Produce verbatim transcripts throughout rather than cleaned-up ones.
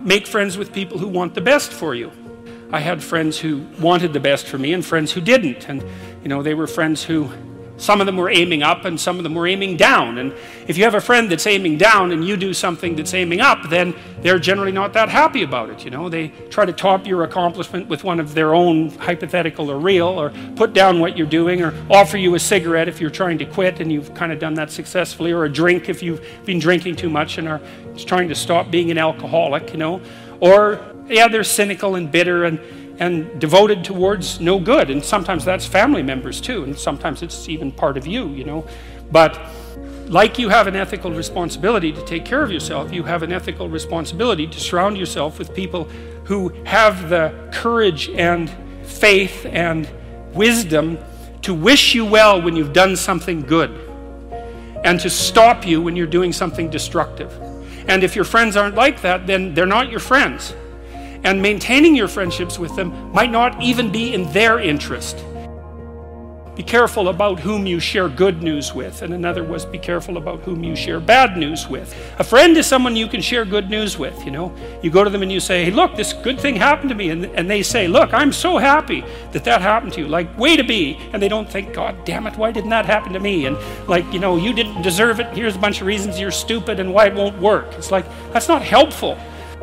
make friends with people who want the best for you. I had friends who wanted the best for me and friends who didn't. And, you know, they were friends who, some of them were aiming up and some of them were aiming down. And if you have a friend that's aiming down and you do something that's aiming up, then they're generally not that happy about it, you know. They try to top your accomplishment with one of their own, hypothetical or real, or put down what you're doing, or offer you a cigarette if you're trying to quit and you've kind of done that successfully, or a drink if you've been drinking too much and are trying to stop being an alcoholic, you know. Or, yeah, they're cynical and bitter and and devoted towards no good, and sometimes that's family members too, and sometimes it's even part of you, you know. But like you have an ethical responsibility to take care of yourself, you have an ethical responsibility to surround yourself with people who have the courage and faith and wisdom to wish you well when you've done something good, and to stop you when you're doing something destructive. And if your friends aren't like that, then they're not your friends. And maintaining your friendships with them might not even be in their interest. Be careful about whom you share good news with. And another was, be careful about whom you share bad news with. A friend is someone you can share good news with, you know. You go to them and you say, hey, look, this good thing happened to me. And, and they say, look, I'm so happy that that happened to you. Like, way to be. And they don't think, God damn it, why didn't that happen to me? And like, you know, you didn't deserve it. Here's a bunch of reasons you're stupid and why it won't work. It's like, that's not helpful.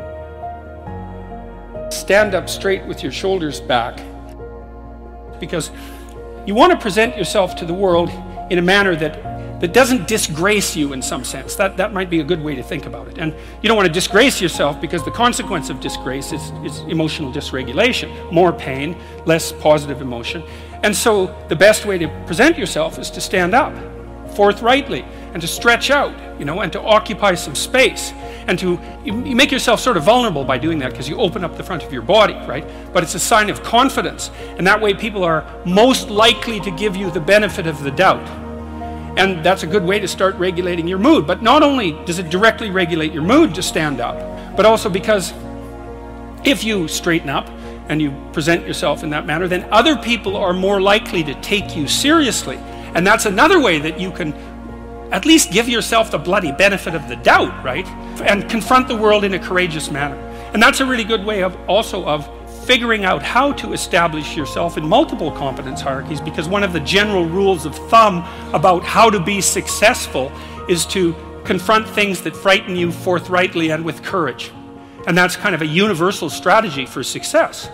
Stand up straight with your shoulders back, because you want to present yourself to the world in a manner that, that doesn't disgrace you in some sense. That, that might be a good way to think about it. And you don't want to disgrace yourself, because the consequence of disgrace is, is emotional dysregulation, more pain, less positive emotion. And so the best way to present yourself is to stand up forthrightly and to stretch out, you know, and to occupy some space, and to you, you make yourself sort of vulnerable by doing that, because you open up the front of your body, right? But it's a sign of confidence, and that way people are most likely to give you the benefit of the doubt. And that's a good way to start regulating your mood. But not only does it directly regulate your mood to stand up, but also because if you straighten up and you present yourself in that manner, then other people are more likely to take you seriously. And that's another way that you can at least give yourself the bloody benefit of the doubt, right? And confront the world in a courageous manner. And that's a really good way of also of figuring out how to establish yourself in multiple competence hierarchies, because one of the general rules of thumb about how to be successful is to confront things that frighten you forthrightly and with courage. And that's kind of a universal strategy for success.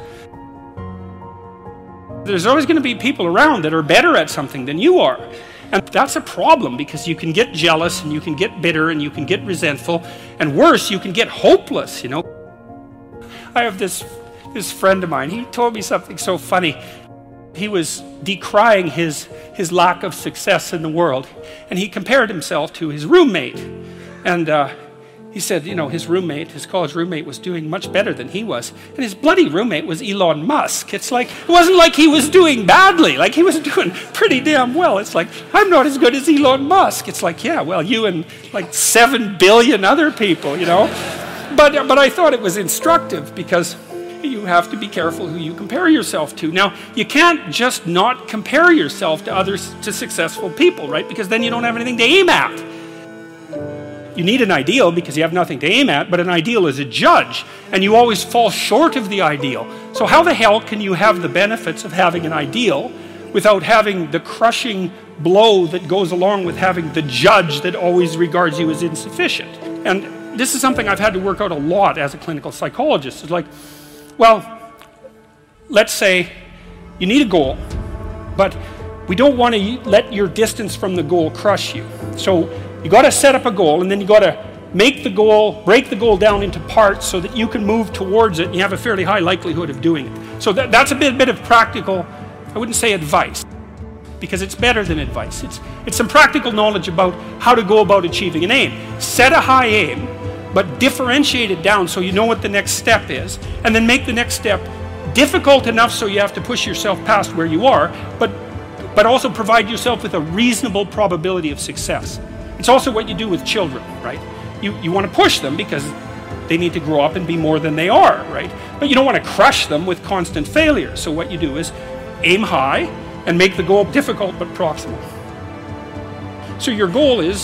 There's always going to be people around that are better at something than you are. And that's a problem, because you can get jealous and you can get bitter and you can get resentful, and worse, you can get hopeless, you know. I have this, this friend of mine, he told me something so funny. He was decrying his, his lack of success in the world, and he compared himself to his roommate. And uh, he said, you know, his roommate, his college roommate, was doing much better than he was. And his bloody roommate was Elon Musk. It's like, it wasn't like he was doing badly. Like, he was doing pretty damn well. It's like, I'm not as good as Elon Musk. It's like, yeah, well, you and like seven billion other people, you know. But, but I thought it was instructive, because you have to be careful who you compare yourself to. Now, you can't just not compare yourself to others, to successful people, right? Because then you don't have anything to aim at. You need an ideal because you have nothing to aim at, but an ideal is a judge, and you always fall short of the ideal. So how the hell can you have the benefits of having an ideal without having the crushing blow that goes along with having the judge that always regards you as insufficient? And this is something I've had to work out a lot as a clinical psychologist. It's like, well, let's say you need a goal, but we don't want to let your distance from the goal crush you. So you got to set up a goal, and then you got to make the goal, break the goal down into parts so that you can move towards it, and you have a fairly high likelihood of doing it. So that, that's a bit, bit of practical, I wouldn't say advice, because it's better than advice. It's, it's some practical knowledge about how to go about achieving an aim. Set a high aim, but differentiate it down so you know what the next step is, and then make the next step difficult enough so you have to push yourself past where you are, but, but also provide yourself with a reasonable probability of success. It's also what you do with children, right? You, you want to push them because they need to grow up and be more than they are, right? But you don't want to crush them with constant failure. So what you do is aim high and make the goal difficult but proximal. So your goal is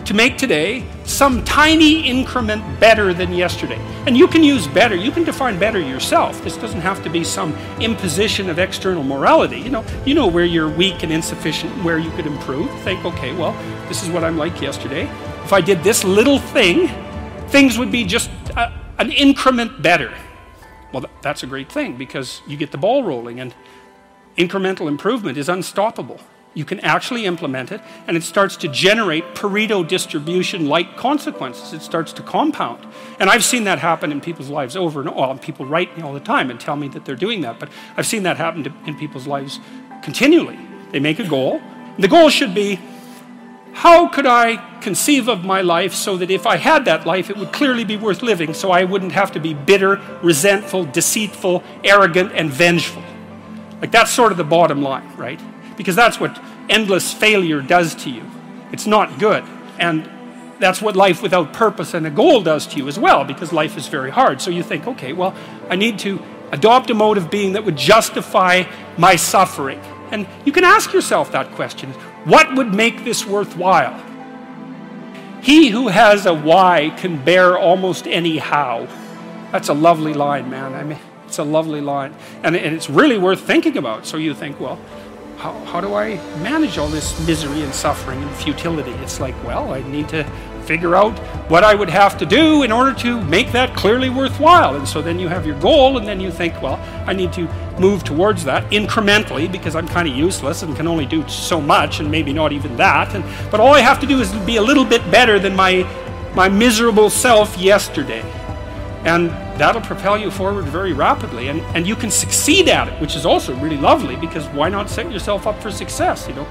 to make today some tiny increment better than yesterday. And you can use better, you can define better yourself. This doesn't have to be some imposition of external morality. You know, you know where you're weak and insufficient, where you could improve. Think, okay, well, this is what I'm like yesterday. If I did this little thing, things would be just a, an increment better. Well, th- that's a great thing, because you get the ball rolling, and incremental improvement is unstoppable. You can actually implement it, and it starts to generate Pareto distribution-like consequences. It starts to compound. And I've seen that happen in people's lives over and over. Well, people write me all the time and tell me that they're doing that, but I've seen that happen to, in people's lives continually. They make a goal. The goal should be, how could I conceive of my life so that if I had that life, it would clearly be worth living, so I wouldn't have to be bitter, resentful, deceitful, arrogant, and vengeful. Like, that's sort of the bottom line, right? Because that's what endless failure does to you. It's not good. And that's what life without purpose and a goal does to you as well, because life is very hard. So you think, okay, well, I need to adopt a mode of being that would justify my suffering. And you can ask yourself that question. What would make this worthwhile? He who has a why can bear almost any how. That's a lovely line, man. I mean, it's a lovely line. And, and it's really worth thinking about. So you think, well, How, how do I manage all this misery and suffering and futility? It's like, well, I need to figure out what I would have to do in order to make that clearly worthwhile. And so then you have your goal, and then you think, well, I need to move towards that incrementally, because I'm kind of useless and can only do so much, and maybe not even that. And, but all I have to do is be a little bit better than my, my miserable self yesterday. And that'll propel you forward very rapidly, and, and you can succeed at it, which is also really lovely, because why not set yourself up for success, you know?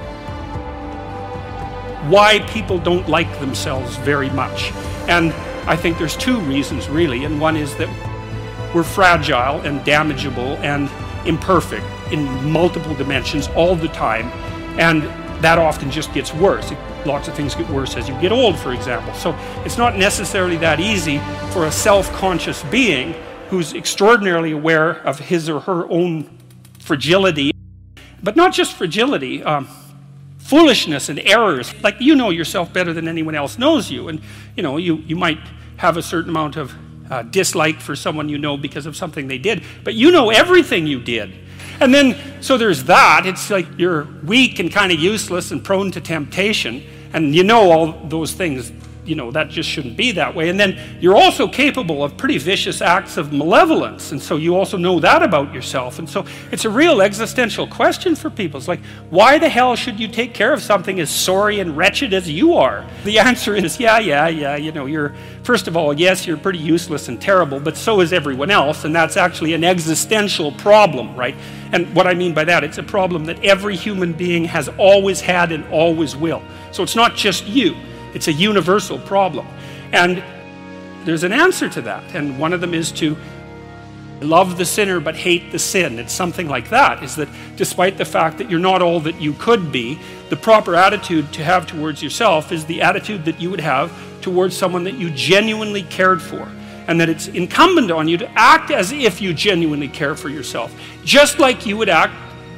Why people don't like themselves very much. And I think there's two reasons, really, and one is that we're fragile and damageable and imperfect in multiple dimensions all the time, and that often just gets worse. It, lots of things get worse as you get old, for example. So it's not necessarily that easy for a self-conscious being who's extraordinarily aware of his or her own fragility, but not just fragility, um, foolishness and errors. Like, you know yourself better than anyone else knows you, and you know you you might have a certain amount of uh, dislike for someone you know because of something they did, but you know everything you did. And then, so there's that. It's like you're weak and kind of useless and prone to temptation, and you know all those things, you know, that just shouldn't be that way. And then you're also capable of pretty vicious acts of malevolence, and so you also know that about yourself. And so it's a real existential question for people. It's like, why the hell should you take care of something as sorry and wretched as you are? The answer is, yeah, yeah, yeah, you know, you're, first of all, yes, you're pretty useless and terrible, but so is everyone else, and that's actually an existential problem, right? And what I mean by that, it's a problem that every human being has always had and always will. So it's not just you. It's a universal problem. And there's an answer to that. And one of them is to love the sinner but hate the sin. It's something like that, is that despite the fact that you're not all that you could be, the proper attitude to have towards yourself is the attitude that you would have towards someone that you genuinely cared for. And that it's incumbent on you to act as if you genuinely care for yourself, just like you would act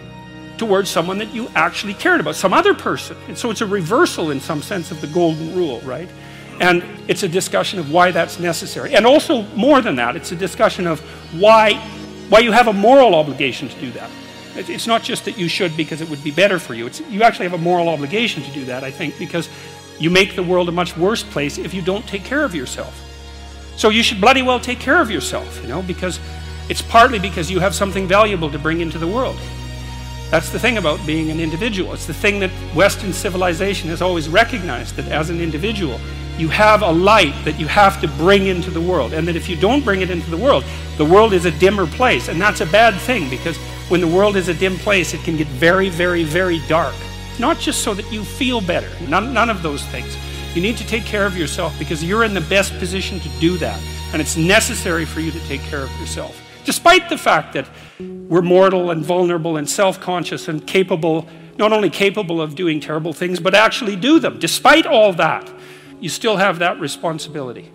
towards someone that you actually cared about, some other person. And so it's a reversal in some sense of the golden rule, right? And it's a discussion of why that's necessary. And also, more than that, it's a discussion of why, why you have a moral obligation to do that. It's not just that you should because it would be better for you. It's, you actually have a moral obligation to do that, I think, because you make the world a much worse place if you don't take care of yourself. So you should bloody well take care of yourself, you know, because it's partly because you have something valuable to bring into the world. That's the thing about being an individual. It's the thing that Western civilization has always recognized, that as an individual, you have a light that you have to bring into the world, and that if you don't bring it into the world, the world is a dimmer place, and that's a bad thing, because when the world is a dim place, it can get very, very, very dark. Not just so that you feel better, none, none of those things. You need to take care of yourself because you're in the best position to do that, and it's necessary for you to take care of yourself. Despite the fact that we're mortal and vulnerable and self-conscious and capable, not only capable of doing terrible things, but actually do them. Despite all that, you still have that responsibility.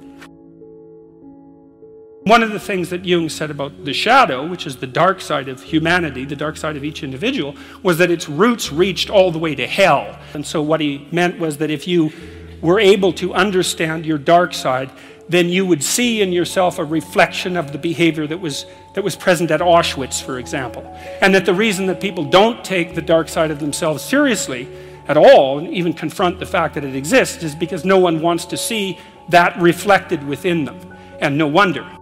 One of the things that Jung said about the shadow, which is the dark side of humanity, the dark side of each individual, was that its roots reached all the way to hell. And so what he meant was that if you were able to understand your dark side, then you would see in yourself a reflection of the behavior that was that was present at Auschwitz, for example. And that the reason that people don't take the dark side of themselves seriously at all, and even confront the fact that it exists, is because no one wants to see that reflected within them. And no wonder.